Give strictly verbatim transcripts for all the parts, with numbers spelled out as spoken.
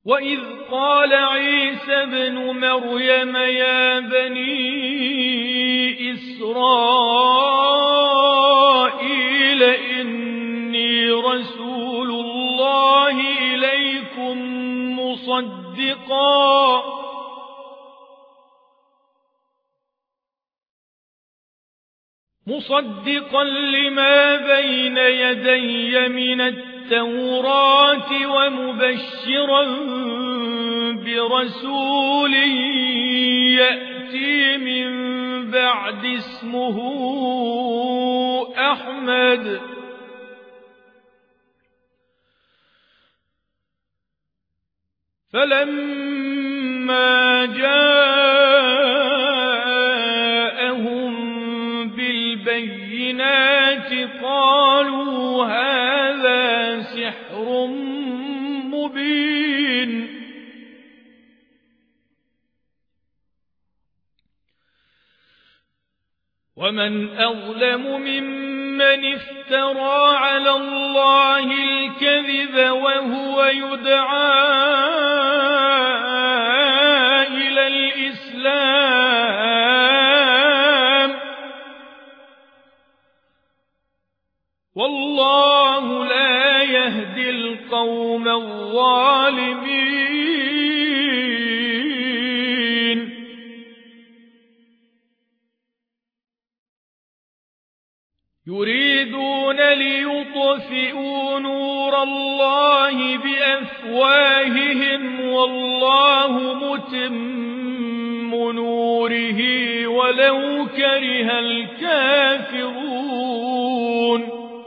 وإذ قال عيسى ابن مريم يا بني إسرائيل إني رسول الله إليكم مصدقا مصدقا لما بين يدي من التوراة ومبشرا برسول يأتي من بعد اسمه أحمد فلما جاءهم بالبينات قالوا هذا سحر مبين ومن أظلم ممن افترى على الله الكذب وهو يدعى إلى الإسلام والله لا يهدي القوم الظالمين يريدون ليطفئوا نور الله بأفواههم والله متم نوره ولو كره الكافرون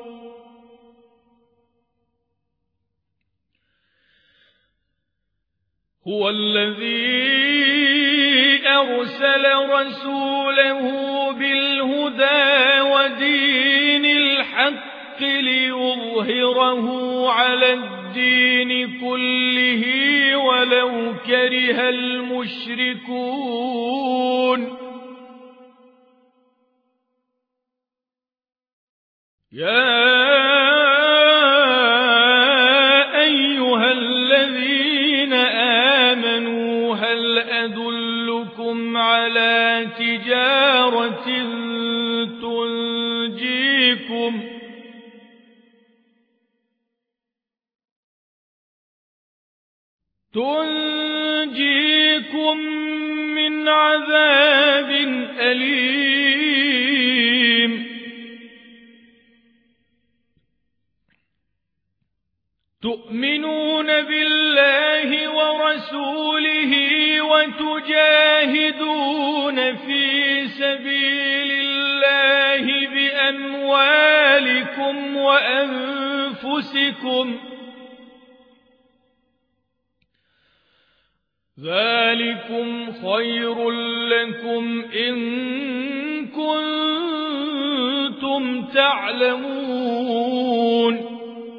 هو الذي أرسل رسوله بالهدى ودين الحق ليظهره على الدين كله ولو كره المشركون يا أيها الذين آمنوا هل أدلكم على تجارة تنجيكم تنجيكم من عذاب أليم تؤمنون بالله ورسوله وتجاهدون في سبيل الله بأموالكم وأنفسكم ذلكم خير لكم إن كنتم تعلمون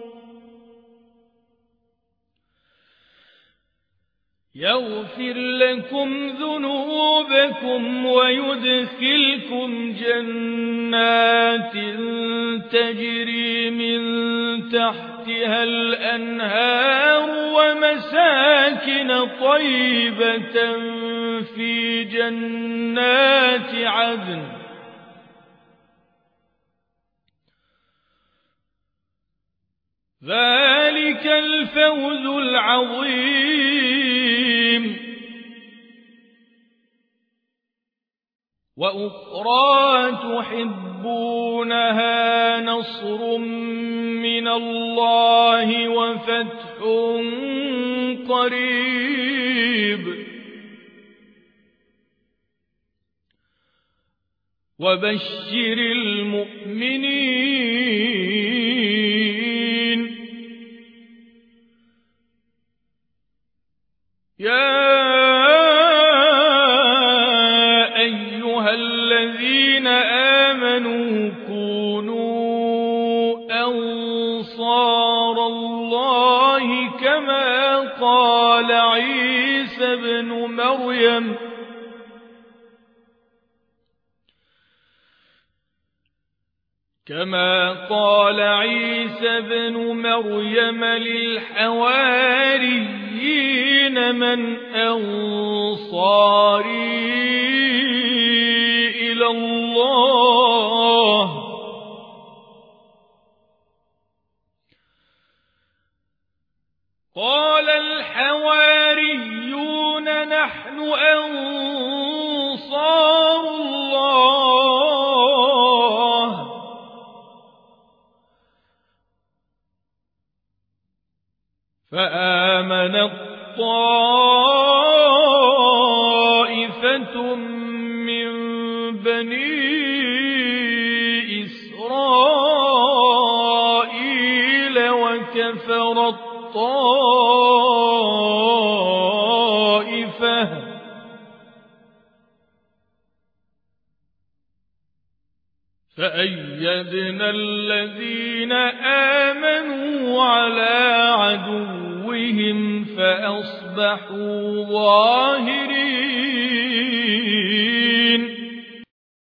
يغفر لكم ذنوبكم ويدخلكم جنات تجري من تحتها الأنهار ومساكن طيبة في جنات عدن ذلك الفوز العظيم وأخرى تحبونها نصر من الله وفتح قريب وبشر المؤمنين يا أيها الذين آمنوا كونوا أنصار الله كما قال عيسى ابن مريم كما قال عيسى ابن مريم للحواريين قيل من أنصاري إلى الله قال الحواريون نحن أنصار الله فآمنت طائفة من بني إسرائيل وكفرت طائفة فأيدنا الذين آمنوا على عدوهم فأصبحوا ظاهرين